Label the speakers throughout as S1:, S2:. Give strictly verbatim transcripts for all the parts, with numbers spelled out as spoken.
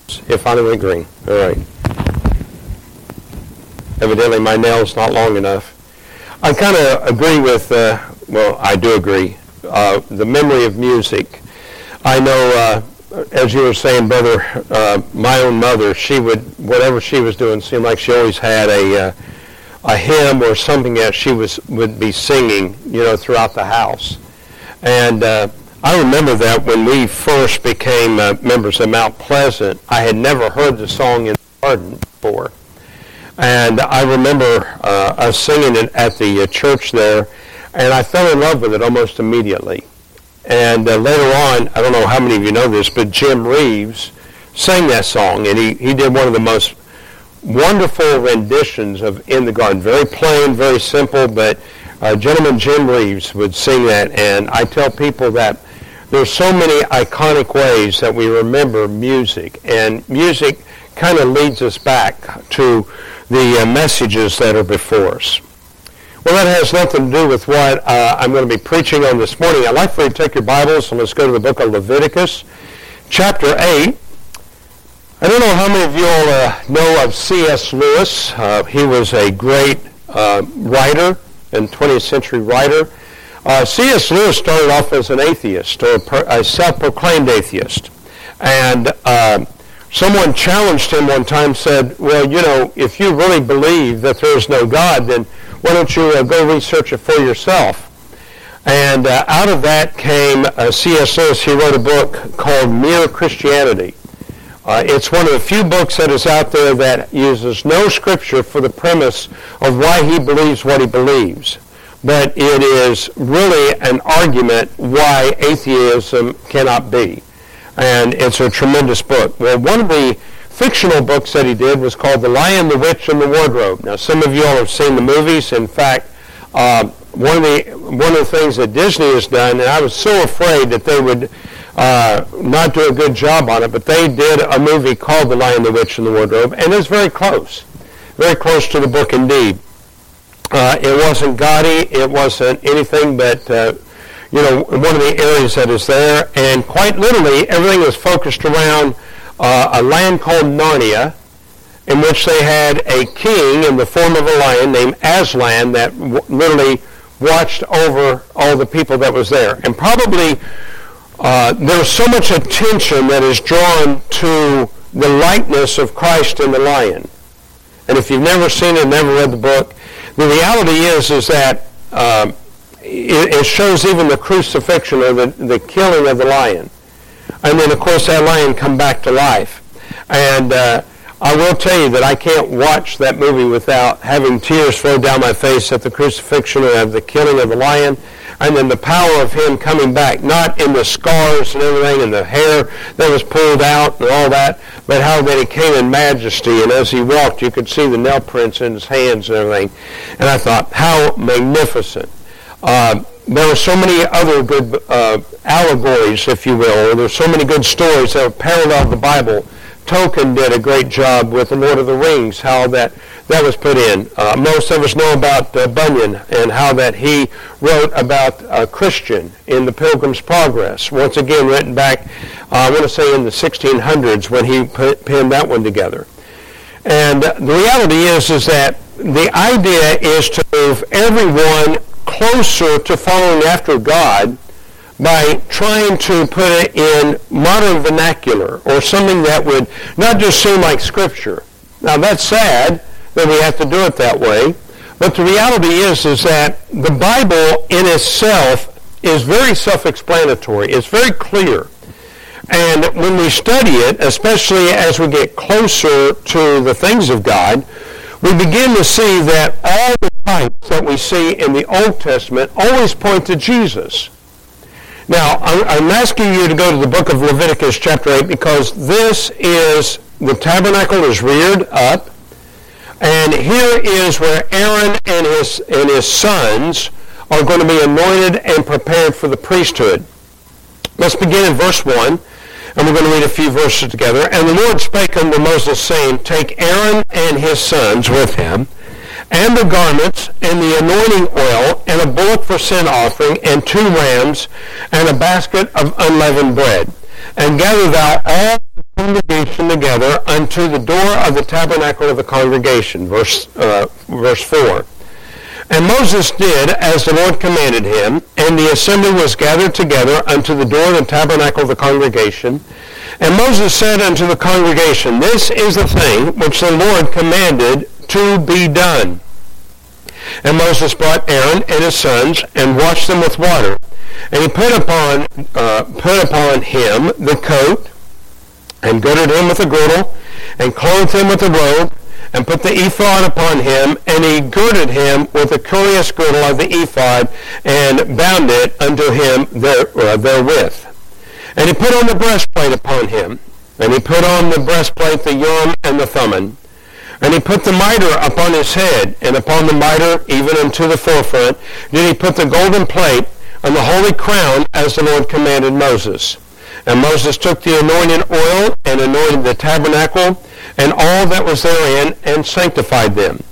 S1: It finally went green. All right. Evidently my nail's not long enough. I kind of agree with, uh, well, I do agree, uh, the memory of music. I know, uh, as you were saying, brother, uh, my own mother, she would, whatever she was doing, seemed like she always had a uh, a hymn or something that she was would be singing, you know, throughout the house. And uh, I remember that when we first became uh, members of Mount Pleasant, I had never heard the song in the garden before. And I remember uh, us singing it at the uh, church there, and I fell in love with it almost immediately. And uh, later on, I don't know how many of you know this, but Jim Reeves sang that song, and he, he did one of the most wonderful renditions of In the Garden. Very plain, very simple, but uh, gentleman Jim Reeves would sing that, and I tell people that there's so many iconic ways that we remember music, and music kind of leads us back to the uh, messages that are before us. Well, that has nothing to do with what uh, I'm going to be preaching on this morning. I'd like for you to take your Bibles and let's go to the book of Leviticus, chapter eight. I don't know how many of you all uh, know of C S Lewis. Uh, he was a great uh, writer and twentieth century writer. Uh, C S Lewis started off as an atheist, or a self-proclaimed atheist. And uh, someone challenged him one time, said, well, you know, if you really believe that there is no God, then why don't you uh, go research it for yourself? And uh, out of that came uh, C S Lewis. He wrote a book called Mere Christianity. Uh, it's one of the few books that is out there that uses no scripture for the premise of why he believes what he believes. But it is really an argument why atheism cannot be. And it's a tremendous book. Well, one of the fictional books that he did was called The Lion, the Witch, and the Wardrobe. Now, some of you all have seen the movies. In fact, uh, one of the one of the things that Disney has done, and I was so afraid that they would uh, not do a good job on it, but they did a movie called The Lion, the Witch, and the Wardrobe, and it's very close, very close to the book indeed. Uh, it wasn't gaudy. It wasn't anything but, uh, you know, one of the areas that is there, and quite literally, everything was focused around Uh, a land called Narnia, in which they had a king in the form of a lion named Aslan that w- literally watched over all the people that was there. And probably uh, there's so much attention that is drawn to the likeness of Christ in the lion. And if you've never seen it, never read the book, the reality is is that um, it, it shows even the crucifixion or the, the killing of the lion. And then, of course, that lion come back to life. And uh, I will tell you that I can't watch that movie without having tears flow down my face at the crucifixion and the killing of the lion, and then the power of him coming back, not in the scars and everything and the hair that was pulled out and all that, but how that he came in majesty, and as he walked, you could see the nail prints in his hands and everything. And I thought, how magnificent. Uh, There were so many other good uh, allegories, if you will, or there's so many good stories that parallel the Bible. Tolkien did a great job with The Lord of the Rings, how that, that was put in. Uh, most of us know about uh, Bunyan and how that he wrote about a Christian in The Pilgrim's Progress. Once again, written back, uh, I want to say in the sixteen hundreds when he put, penned that one together. And uh, the reality is, is that the idea is to move everyone closer to following after God by trying to put it in modern vernacular or something that would not just seem like Scripture. Now, that's sad that we have to do it that way, but the reality is, is that the Bible in itself is very self-explanatory. It's very clear. And when we study it, especially as we get closer to the things of God, we begin to see that all the types that we see in the Old Testament always point to Jesus. Now, I'm asking you to go to the book of Leviticus chapter eight because this is, the tabernacle is reared up, and here is where Aaron and his, and his sons are going to be anointed and prepared for the priesthood. Let's begin in verse one. And we're going to read a few verses together. And the Lord spake unto Moses, saying, Take Aaron and his sons with him, and the garments, and the anointing oil, and a bullock for sin offering, and two rams, and a basket of unleavened bread. And gather thou all the congregation together unto the door of the tabernacle of the congregation. Verse, uh, verse four. And Moses did as the Lord commanded him, and the assembly was gathered together unto the door of the tabernacle of the congregation. And Moses said unto the congregation, This is the thing which the Lord commanded to be done. And Moses brought Aaron and his sons, and washed them with water. And he put upon, uh, put upon him the coat, and girded him with a girdle, and clothed him with a robe, and put the ephod upon him, and he girded him with the curious girdle of the ephod, and bound it unto him there, uh, therewith. And he put on the breastplate upon him, and he put on the breastplate the Urim and the Thummim. And he put the mitre upon his head, and upon the mitre, even unto the forefront, did he put the golden plate and the holy crown, as the Lord commanded Moses. And Moses took the anointing oil, and anointed the tabernacle, and all that was therein, and sanctified them.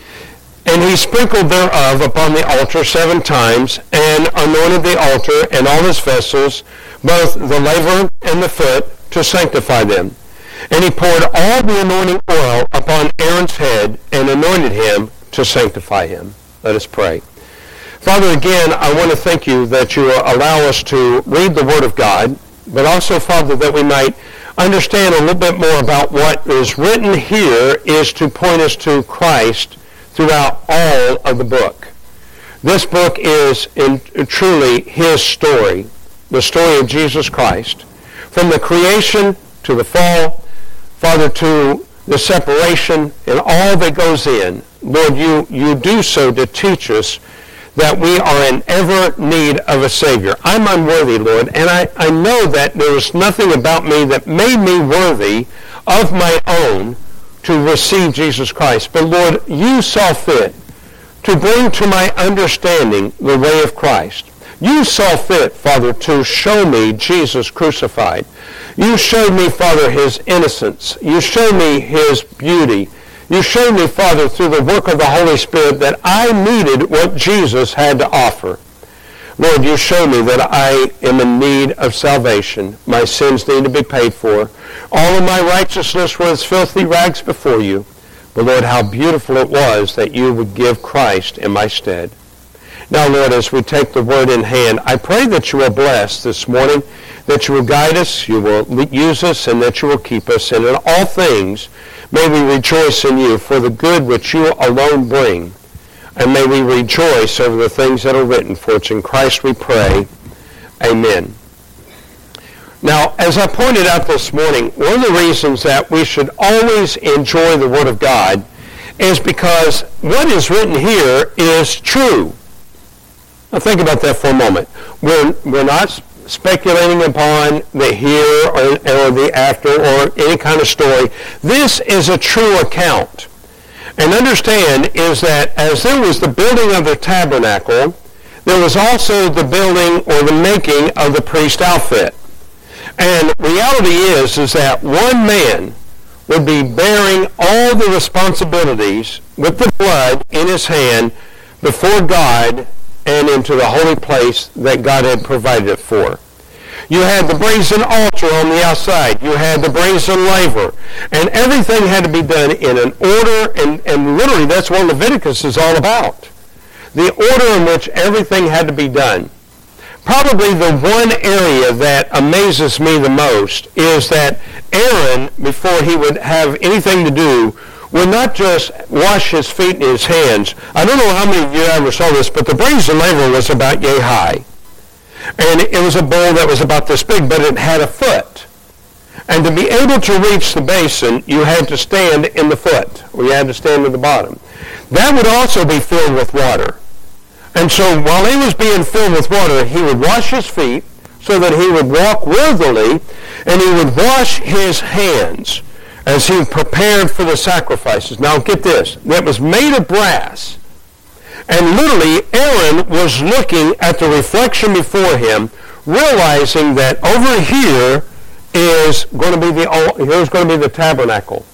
S1: And he sprinkled thereof upon the altar seven times, and anointed the altar and all his vessels, both the laver and the foot, to sanctify them. And he poured all the anointing oil upon Aaron's head, and anointed him to sanctify him. Let us pray. Father, again, I want to thank you that you allow us to read the Word of God, but also, Father, that we might understand a little bit more about what is written here is to point us to Christ throughout all of the book. This book is in, truly his story, the story of Jesus Christ, from the creation to the fall, Father, to the separation and all that goes in. Lord, you, you do so to teach us that we are in ever need of a Savior. I'm unworthy, Lord, and I, I know that there is nothing about me that made me worthy of my own to receive Jesus Christ. But Lord, you saw fit to bring to my understanding the way of Christ. You saw fit, Father, to show me Jesus crucified. You showed me, Father, his innocence. You showed me his beauty. You showed me, Father, through the work of the Holy Spirit that I needed what Jesus had to offer. Lord, you show me that I am in need of salvation. My sins need to be paid for. All of my righteousness was as filthy rags before you. But Lord, how beautiful it was that you would give Christ in my stead. Now, Lord, as we take the word in hand, I pray that you will bless this morning, that you will guide us, you will use us, and that you will keep us. And in all things, may we rejoice in you for the good which you alone bring. And may we rejoice over the things that are written. For it's in Christ we pray. Amen. Now, as I pointed out this morning, one of the reasons that we should always enjoy the Word of God is because what is written here is true. Now think about that for a moment. We're, we're not speculating upon the here or, or the after or any kind of story. This is a true account. And understand is that as there was the building of the tabernacle, there was also the building or the making of the priest outfit. And reality is, is that one man would be bearing all the responsibilities with the blood in his hand before God and into the holy place that God had provided it for. You had the brazen altar on the outside. You had the brazen laver. And everything had to be done in an order, and, and literally that's what Leviticus is all about. The order in which everything had to be done. Probably the one area that amazes me the most is that Aaron, before he would have anything to do, would not just wash his feet and his hands. I don't know how many of you ever saw this, but the brazen laver was about yay high. And it was a bowl that was about this big, but it had a foot. And to be able to reach the basin, you had to stand in the foot, or you had to stand at the bottom. That would also be filled with water. And so while he was being filled with water, he would wash his feet so that he would walk worthily, and he would wash his hands as he prepared for the sacrifices. Now get this, that was made of brass. And literally, Aaron was looking at the reflection before him, realizing that over here is going to be the here's going to be the tabernacle.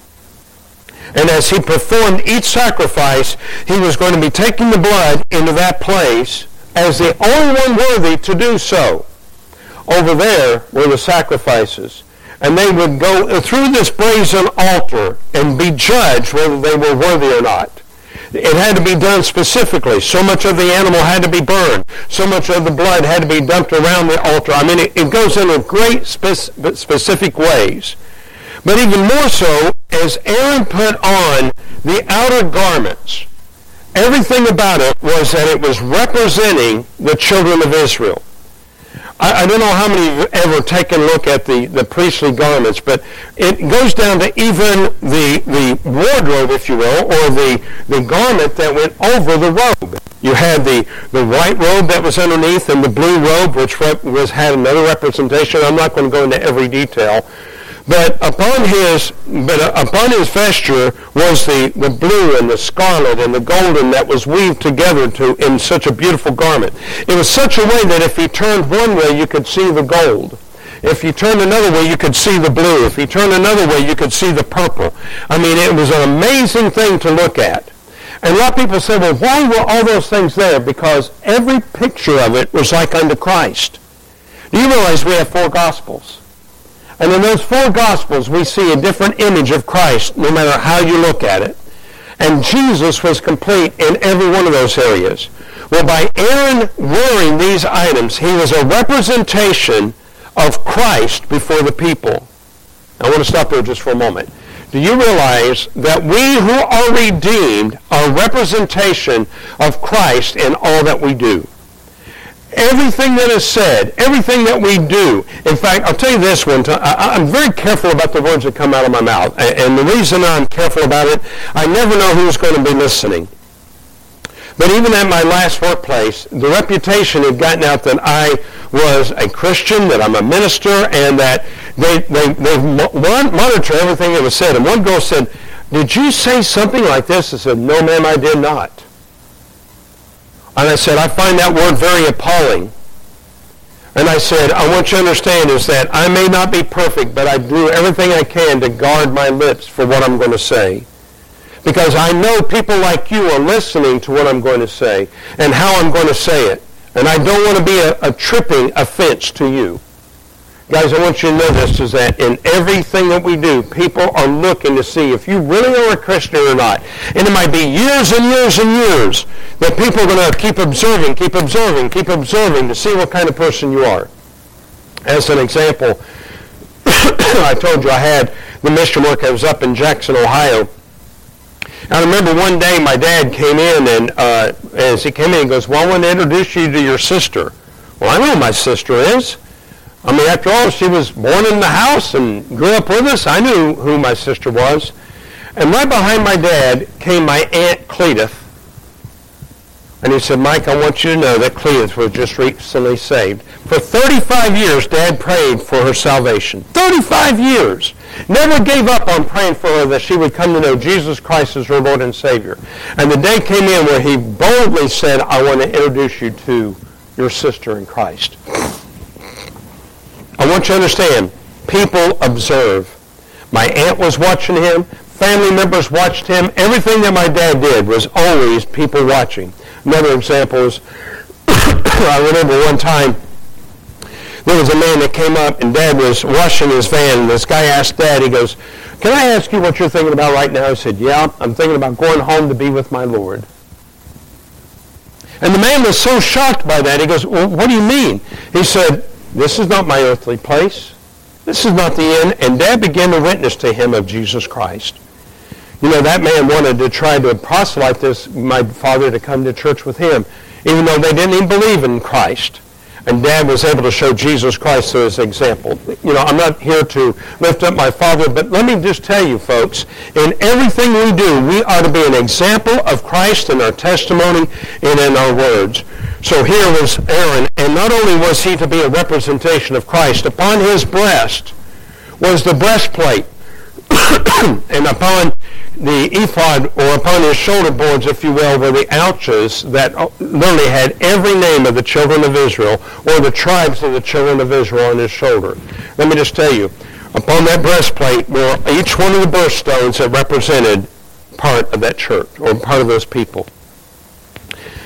S1: And as he performed each sacrifice, he was going to be taking the blood into that place as the only one worthy to do so. Over there were the sacrifices. and they would go through this brazen altar and be judged whether they were worthy or not. It had to be done specifically. So much of the animal had to be burned. So much of the blood had to be dumped around the altar. I mean, it, it goes into great spec- specific ways. But even more so, as Aaron put on the outer garments, everything about it was that it was representing the children of Israel. I, I don't know how many of you have ever taken a look at the, the priestly garments, but it goes down to even the, the wardrobe, if you will, or the, the garment that went over the robe. You had the, the white robe that was underneath and the blue robe, which rep- was had another representation. I'm not going to go into every detail. But upon his, but upon his vesture was the, the blue and the scarlet and the golden that was weaved together to in such a beautiful garment. It was such a way that if he turned one way, you could see the gold. If you turned another way, you could see the blue. If you turned another way, you could see the purple. I mean, it was an amazing thing to look at. And a lot of people say, well, why were all those things there? Because every picture of it was like unto Christ. Do you realize we have four Gospels? And in those four Gospels, we see a different image of Christ, no matter how you look at it. And Jesus was complete in every one of those areas. Well, by Aaron wearing these items, he was a representation of Christ before the people. I want to stop there just for a moment. Do you realize that we who are redeemed are a representation of Christ in all that we do? Everything that is said, everything that we do. In fact, I'll tell you this one time. I, I'm very careful about the words that come out of my mouth. And the reason I'm careful about it, I never know who's going to be listening. But even at my last workplace, the reputation had gotten out that I was a Christian, that I'm a minister, and that they, they, they monitor everything that was said. And one girl said, "Did you say something like this?" I said, "No, ma'am, I did not." And I said, "I find that word very appalling." And I said, "I want you to understand is that I may not be perfect, but I do everything I can to guard my lips for what I'm going to say. Because I know people like you are listening to what I'm going to say and how I'm going to say it. And I don't want to be a, a tripping offense to you." Guys, I want you to know this, is that in everything that we do, people are looking to see if you really are a Christian or not. And it might be years and years and years that people are going to keep observing, keep observing, keep observing to see what kind of person you are. As an example, I told you I had the mission work. I was up in Jackson, Ohio. I remember one day my dad came in, and uh, as he came in, he goes, "Well, I want to introduce you to your sister." Well, I know who my sister is. I mean, after all, she was born in the house and grew up with us. I knew who my sister was. And right behind my dad came my Aunt Cletus. And he said, "Mike, I want you to know that Cletus was just recently saved." For thirty-five years, Dad prayed for her salvation. thirty-five years. Never gave up on praying for her that she would come to know Jesus Christ as her Lord and Savior. And the day came in where he boldly said, "I want to introduce you to your sister in Christ." I want you to understand, people observe. My aunt was watching him. Family members watched him. Everything that my dad did was always people watching. Another example is, I remember one time, there was a man that came up, and Dad was washing his van, and this guy asked Dad, he goes, "Can I ask you what you're thinking about right now?" He said, "Yeah, I'm thinking about going home to be with my Lord." And the man was so shocked by that, he goes, "Well, what do you mean?" He said, "This is not my earthly place. This is not the end." And Dad began to witness to him of Jesus Christ. You know, that man wanted to try to proselyte this, my father, to come to church with him, even though they didn't even believe in Christ. And Dad was able to show Jesus Christ through his example. You know, I'm not here to lift up my father, but let me just tell you, folks, in everything we do, we are to be an example of Christ in our testimony and in our words. So here was Aaron, and not only was he to be a representation of Christ, upon his breast was the breastplate, and upon the ephod, or upon his shoulder boards, if you will, were the ouches that literally had every name of the children of Israel, or the tribes of the children of Israel on his shoulder. Let me just tell you, upon that breastplate were each one of the birthstones that represented part of that church, or part of those people. And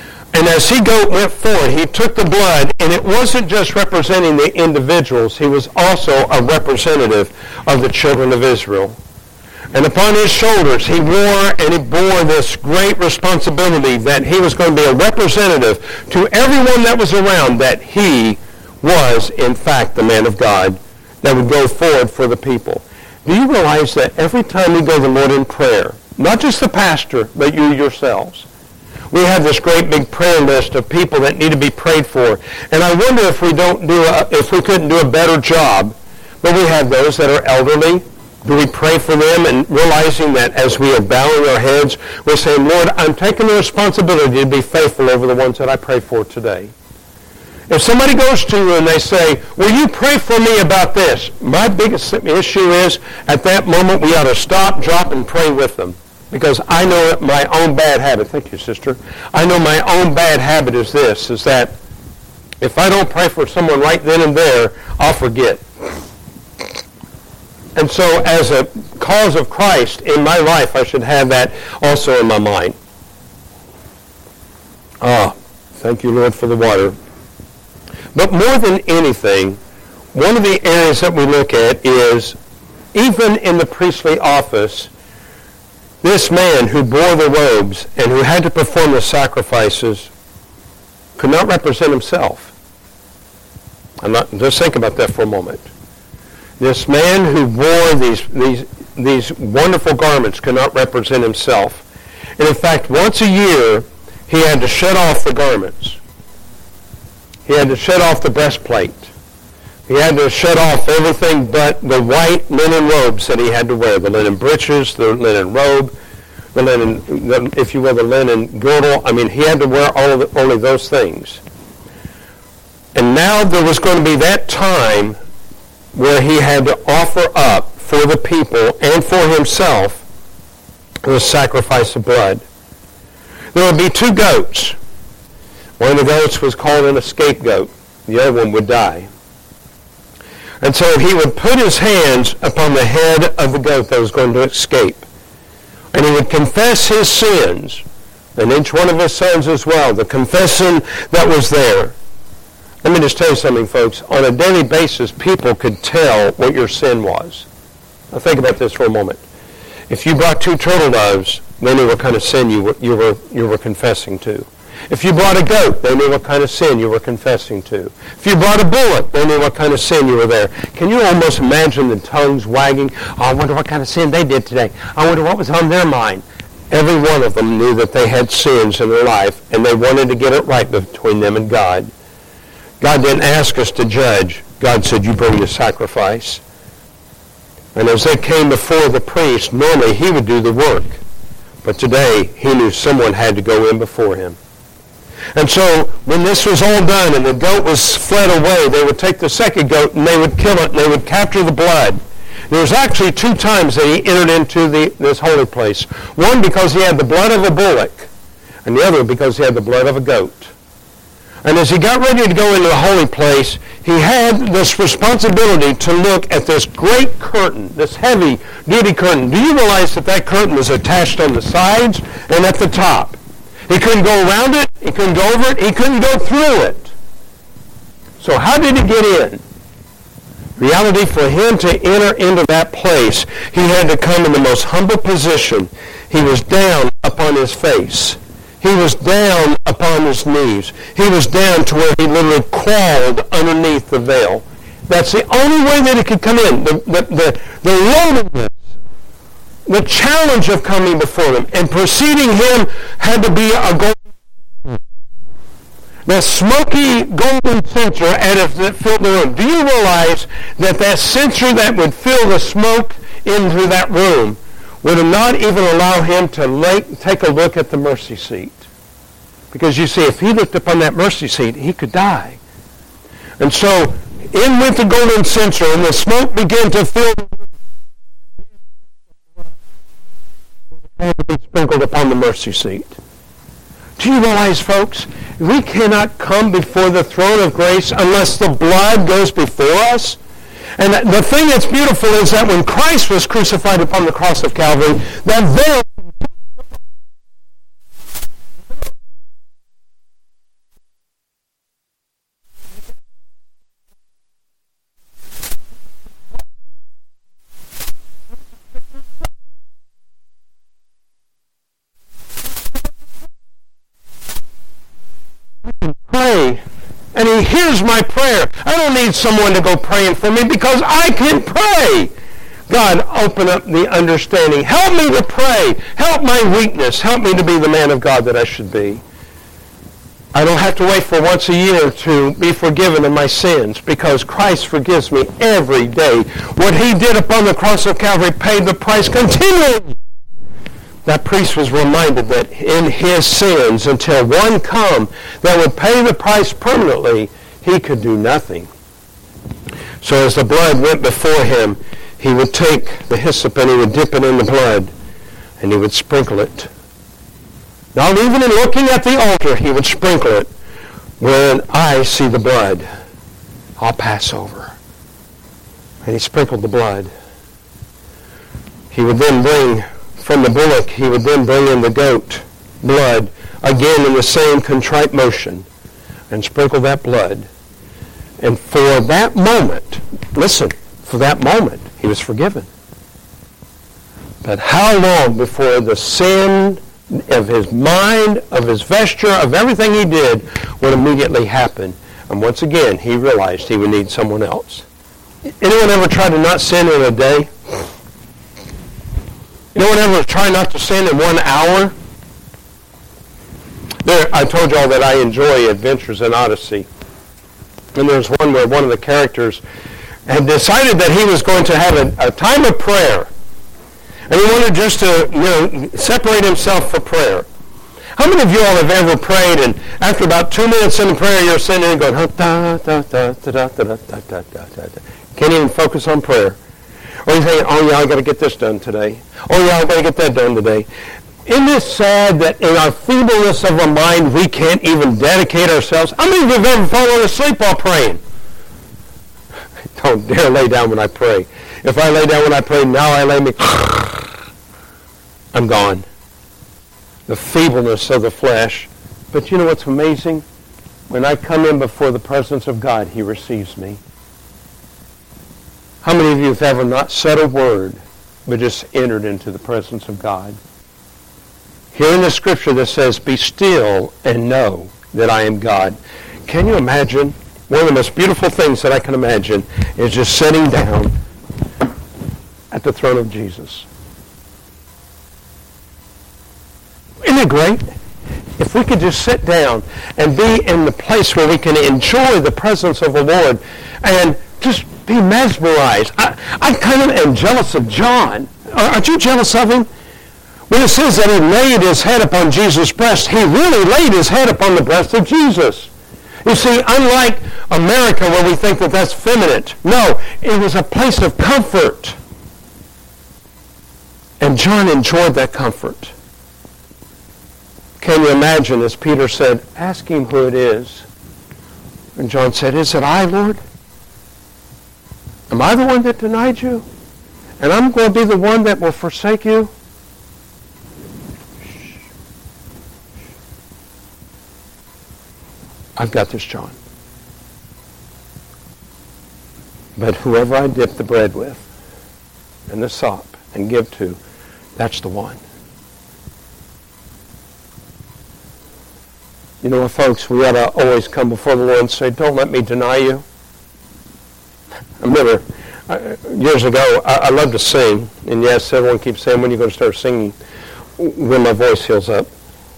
S1: And as he go, went forward, he took the blood, and it wasn't just representing the individuals. He was also a representative of the children of Israel. And upon his shoulders, he wore and he bore this great responsibility that he was going to be a representative to everyone that was around, that he was, in fact, the man of God that would go forward for the people. Do you realize that every time we go to the Lord in prayer, not just the pastor, but you yourselves, we have this great big prayer list of people that need to be prayed for. And I wonder if we don't do a, if we couldn't do a better job. But we have those that are elderly. Do we pray for them and realizing that as we are bowing our heads, we're saying, Lord, I'm taking the responsibility to be faithful over the ones that I pray for today. If somebody goes to you and they say, will you pray for me about this? My biggest issue is, at that moment, we ought to stop, drop, and pray with them. Because I know my own bad habit. Thank you, sister. I know my own bad habit is this, is that if I don't pray for someone right then and there, I'll forget. And so as a cause of Christ in my life, I should have that also in my mind. Ah, thank you, Lord, for the water. But more than anything, one of the areas that we look at is, even in the priestly office, this man who bore the robes and who had to perform the sacrifices could not represent himself. I'm not, just think about that for a moment. This man who wore these, these, these wonderful garments could not represent himself. And in fact, once a year, he had to shed off the garments. He had to shed off the breastplate. He had to shed off everything but the white linen robes that he had to wear, the linen breeches, the linen robe, the linen, the, if you will, the linen girdle. I mean, he had to wear all of the, only those things. And now there was going to be that time where he had to offer up for the people and for himself the sacrifice of blood. There would be two goats. One of the goats was called an scapegoat. The other one would die. And so he would put his hands upon the head of the goat that was going to escape. And he would confess his sins, and each one of his sons as well, the confession that was there. Let me just tell you something, folks. On a daily basis, people could tell what your sin was. Now think about this for a moment. If you brought two turtle doves, they knew what kind of sin you were, you were, you were confessing to. If you brought a goat, they knew what kind of sin you were confessing to. If you brought a bullock, they knew what kind of sin you were there. Can you almost imagine the tongues wagging? Oh, I wonder what kind of sin they did today. I wonder what was on their mind. Every one of them knew that they had sins in their life, and they wanted to get it right between them and God. God didn't ask us to judge. God said, you bring the sacrifice. And as they came before the priest, normally he would do the work. But today, he knew someone had to go in before him. And so when this was all done and the goat was fled away, they would take the second goat and they would kill it and they would capture the blood. There was actually two times that he entered into the, this holy place. One because he had the blood of a bullock, and the other because he had the blood of a goat. And as he got ready to go into the holy place, he had this responsibility to look at this great curtain, this heavy duty curtain. Do you realize that that curtain was attached on the sides and at the top? He couldn't go around it. He couldn't go over it. He couldn't go through it. So how did he get in? Reality, for him to enter into that place, he had to come in the most humble position. He was down upon his face. He was down upon his knees. He was down to where he literally crawled underneath the veil. That's the only way that he could come in. The, the, the, the loneliness, the challenge of coming before him and preceding him had to be a golden, the smoky golden censer as it filled the room. Do you realize that that censer that would fill the smoke into that room would not even allow him to lay, take a look at the mercy seat? Because you see, if he looked upon that mercy seat, he could die. And so, in with the golden censer, and the smoke began to fill the room, to be sprinkled upon the mercy seat. Do you realize, folks, we cannot come before the throne of grace unless the blood goes before us? And the thing that's beautiful is that when Christ was crucified upon the cross of Calvary, that veil He hears my prayer. I don't need someone to go praying for me because I can pray. God, open up the understanding. Help me to pray. Help my weakness. Help me to be the man of God that I should be. I don't have to wait for once a year to be forgiven of my sins because Christ forgives me every day. What he did upon the cross of Calvary paid the price continually. That priest was reminded that in his sins, until one come that would pay the price permanently, he could do nothing. So as the blood went before him, he would take the hyssop and he would dip it in the blood and he would sprinkle it. Not even in looking at the altar, he would sprinkle it. When I see the blood, I'll pass over. And he sprinkled the blood. He would then bring from the bullock, he would then bring in the goat blood, again in the same contrite motion, and sprinkle that blood. And for that moment, listen, for that moment, he was forgiven. But how long before the sin of his mind, of his vesture, of everything he did would immediately happen? And once again, he realized he would need someone else. Anyone ever try to not sin in a day? Anyone ever try not to sin in one hour? There, I told y'all that I enjoy Adventures in Odyssey. And there's one where one of the characters had decided that he was going to have a, a time of prayer. And he wanted just to, you know, separate himself for prayer. How many of you all have ever prayed and after about two minutes in the prayer you're sitting there and going, da, da, da, da, da, da, da, da, da, da. Can't even focus on prayer. Or you think, oh yeah, I got to get this done today. Oh yeah, I got to get that done today. Isn't it sad that in our feebleness of our mind we can't even dedicate ourselves? How many of you have ever fallen asleep while praying? Don't dare lay down when I pray. If I lay down when I pray, now I lay me, I'm gone. The feebleness of the flesh. But you know what's amazing? When I come in before the presence of God, he receives me. How many of you have ever not said a word, but just entered into the presence of God? Here in the scripture that says, be still and know that I am God. Can you imagine? One of the most beautiful things that I can imagine is just sitting down at the throne of Jesus. Isn't it great? If we could just sit down and be in the place where we can enjoy the presence of the Lord and just be mesmerized. I, I kind of am jealous of John. Aren't you jealous of him? When it says that he laid his head upon Jesus' breast, he really laid his head upon the breast of Jesus. You see, unlike America where we think that that's feminine, no, it was a place of comfort. And John enjoyed that comfort. Can you imagine, as Peter said, ask him who it is. And John said, is it I, Lord? Am I the one that denied you? And I'm going to be the one that will forsake you? Shh. I've got this, John. But whoever I dip the bread with and the sop and give to, that's the one. You know, folks, we ought to always come before the Lord and say, don't let me deny you. I remember uh, years ago, I, I love to sing. And yes, everyone keeps saying, when are you going to start singing? When my voice heals up.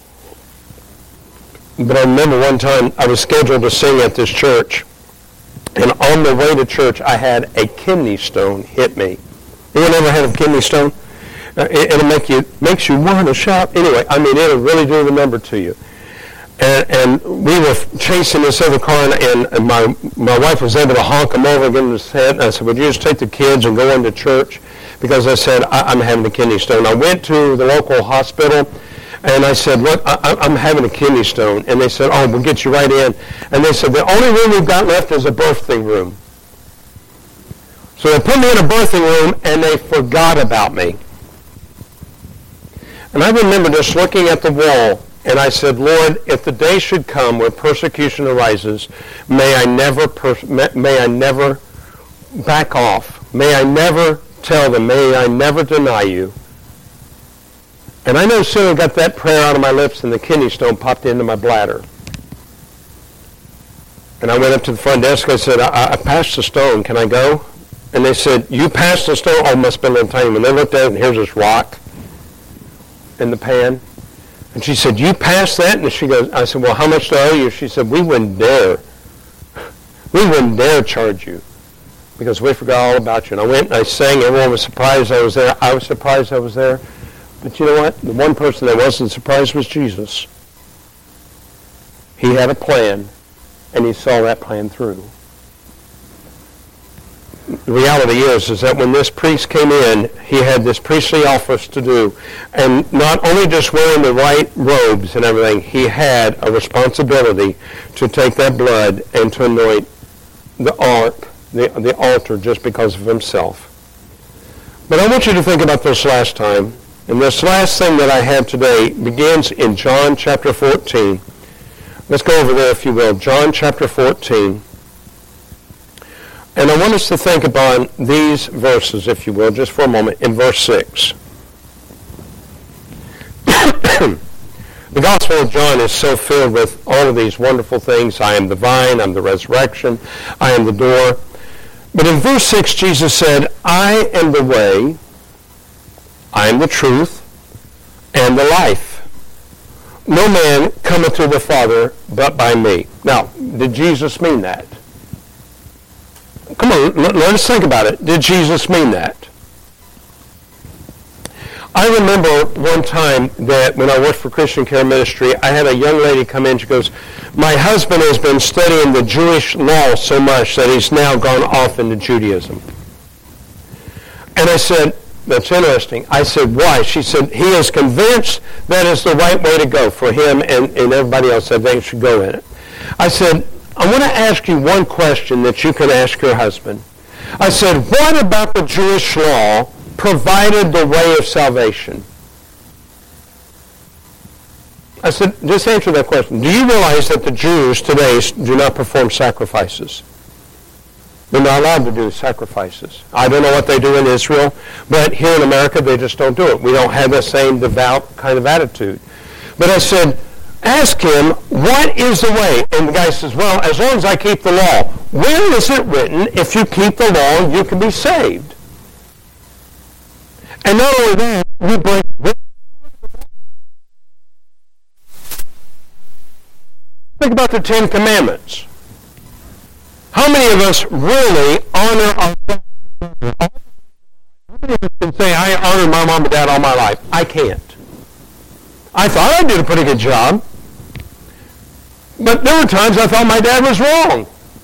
S1: But I remember one time I was scheduled to sing at this church. And on the way to church, I had a kidney stone hit me. Anyone ever had a kidney stone? Uh, it, it'll make you, makes you want to shout. Anyway, I mean, it'll really do the number to you. And, and we were chasing this other car, and, and my my wife was able to honk him over and give him his head. And I said, would you just take the kids and go into church? Because I said, I, I'm having a kidney stone. I went to the local hospital, and I said, look, I, I'm having a kidney stone. And they said, oh, we'll get you right in. And they said, the only room we've got left is a birthing room. So they put me in a birthing room, and they forgot about me. And I remember just looking at the wall, and I said, Lord, if the day should come where persecution arises, may I never pers- may I never back off. May I never tell them. May I never deny you. And I no sooner got that prayer out of my lips than the kidney stone popped into my bladder. And I went up to the front desk. I said, I, I passed the stone. Can I go? And they said, you passed the stone? Oh, it must have been a little tiny. When they looked at it, and here's this rock in the pan. And she said, you passed that? And she goes, I said, well, how much do I owe you? She said, we wouldn't dare. We wouldn't dare charge you because we forgot all about you. And I went and I sang. Everyone was surprised I was there. I was surprised I was there. But you know what? The one person that wasn't surprised was Jesus. He had a plan, and he saw that plan through. The reality is, is that when this priest came in, he had this priestly office to do. And not only just wearing the right robes and everything, he had a responsibility to take that blood and to anoint the ark, the, the altar, just because of himself. But I want you to think about this last time. And this last thing that I have today begins in John chapter fourteen. Let's go over there, if you will. John chapter fourteen. And I want us to think about these verses, if you will, just for a moment, in verse six. The Gospel of John is so filled with all of these wonderful things. I am the vine, I'm the resurrection, I am the door. But in verse six, Jesus said, I am the way, I am the truth, and the life. No man cometh to the Father but by me. Now, did Jesus mean that? Come on, let, let us think about it. Did Jesus mean that? I remember one time that when I worked for Christian Care Ministry, I had a young lady come in. She goes, my husband has been studying the Jewish law so much that he's now gone off into Judaism. And I said, that's interesting. I said, why? She said, he is convinced that is the right way to go for him and, and everybody else that they should go in it. I said, I want to ask you one question that you can ask your husband. I said, what about the Jewish law provided the way of salvation? I said, just answer that question. Do you realize that the Jews today do not perform sacrifices? They're not allowed to do sacrifices. I don't know what they do in Israel, but here in America they just don't do it. We don't have the same devout kind of attitude. But I said, ask him, what is the way? And the guy says, well, as long as I keep the law. Where is it written, if you keep the law, you can be saved? And not only that, you break... Think about the Ten Commandments. How many of us really honor our father and mother? How many of us can say, I honor my mom and dad all my life? I can't. I thought I did a pretty good job. But there were times I thought my dad was wrong.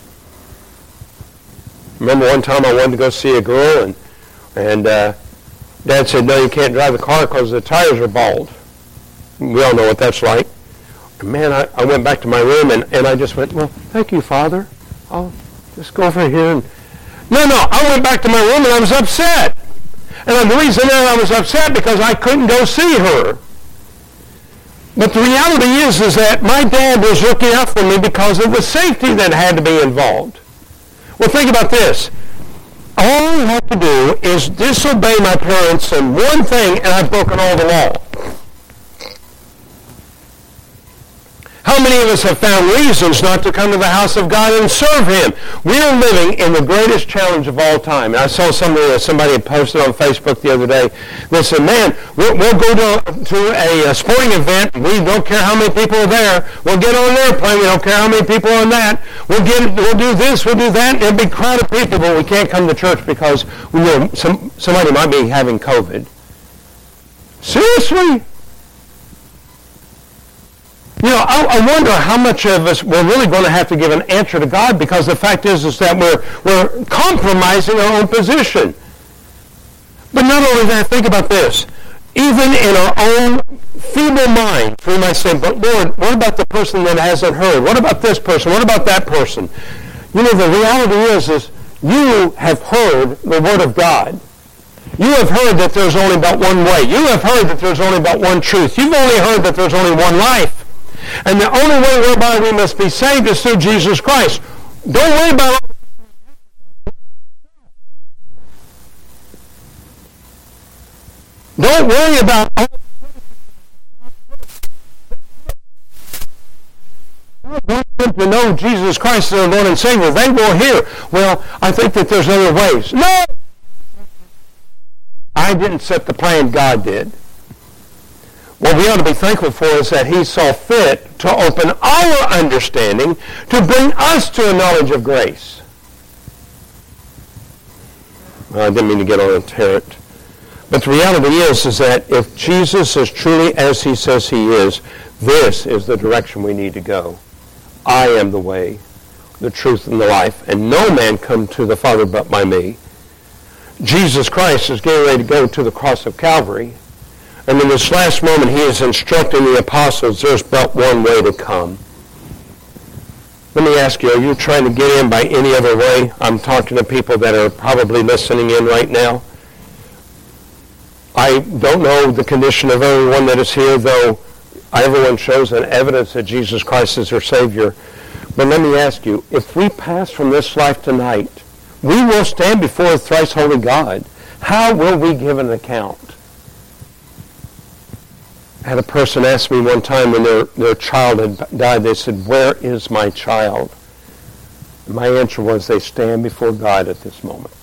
S1: Remember one time I wanted to go see a girl, and and uh, Dad said, no, you can't drive the car because the tires are bald. We all know what that's like. And man, I, I went back to my room, and, and I just went, well, thank you, Father. I'll just go over here. And No, no, I went back to my room, and I was upset. And the reason that I was upset because I couldn't go see her. But the reality is, is that my dad was looking out for me because of the safety that had to be involved. Well, think about this. All I have to do is disobey my parents in one thing, and I've broken all the law. How many of us have found reasons not to come to the house of God and serve Him? We are living in the greatest challenge of all time. And I saw somebody that somebody had posted on Facebook the other day. They said, man, we'll, we'll go to, to a, a sporting event. We don't care how many people are there. We'll get on an airplane. We don't care how many people are on that. We'll get, we'll do this, we'll do that. There'll be a crowd of people, but we can't come to church because we know some, somebody might be having COVID. Seriously? You know, I, I wonder how much of us we're really going to have to give an answer to God, because the fact is, is that we're we're compromising our own position. But not only that, think about this. Even in our own feeble mind, we might say, but Lord, what about the person that hasn't heard? What about this person? What about that person? You know, the reality is, is you have heard the Word of God. You have heard that there's only about one way. You have heard that there's only about one truth. You've only heard that there's only one life. And the only way whereby we must be saved is through Jesus Christ. Don't worry about all Don't worry about all them to know Jesus Christ as their Lord and Savior, they will hear, well, I think that there's other ways. No! I didn't set the plan, God did. What we ought to be thankful for is that he saw fit to open our understanding to bring us to a knowledge of grace. Well, I didn't mean to get on a tangent. But the reality is, is that if Jesus is truly as he says he is, this is the direction we need to go. I am the way, the truth, and the life, and no man come to the Father but by me. Jesus Christ is getting ready to go to the cross of Calvary. And in this last moment, he is instructing the apostles, there's but one way to come. Let me ask you, are you trying to get in by any other way? I'm talking to people that are probably listening in right now. I don't know the condition of everyone that is here, though everyone shows an evidence that Jesus Christ is their Savior. But let me ask you, if we pass from this life tonight, we will stand before a thrice holy God. How will we give an account? I had a person ask me one time when their, their child had died, they said, where is my child? And my answer was, they stand before God at this moment.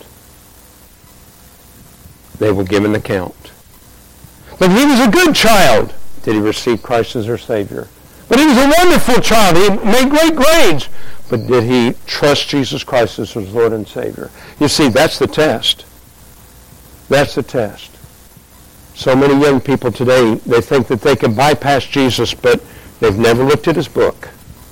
S1: They will give an account. But he was a good child. Did he receive Christ as their Savior? But he was a wonderful child. He made great grades. But did he trust Jesus Christ as his Lord and Savior? You see, that's the test. That's the test. So many young people today, they think that they can bypass Jesus, but they've never looked at his book.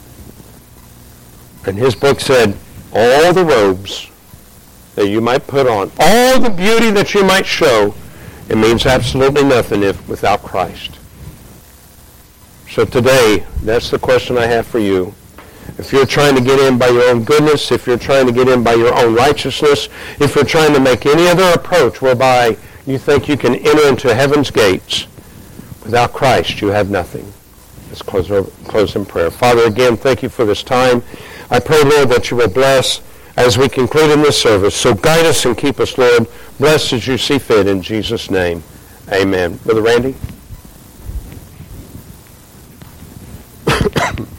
S1: And his book said, all the robes that you might put on, all the beauty that you might show, it means absolutely nothing if without Christ. So today, that's the question I have for you. If you're trying to get in by your own goodness, if you're trying to get in by your own righteousness, if you're trying to make any other approach whereby you think you can enter into heaven's gates, without Christ you have nothing. Let's close, our, close in prayer. Father, again, thank you for this time. I pray, Lord, that you will bless as we conclude in this service. So guide us and keep us, Lord. Bless as you see fit in Jesus' name. Amen. Brother Randy?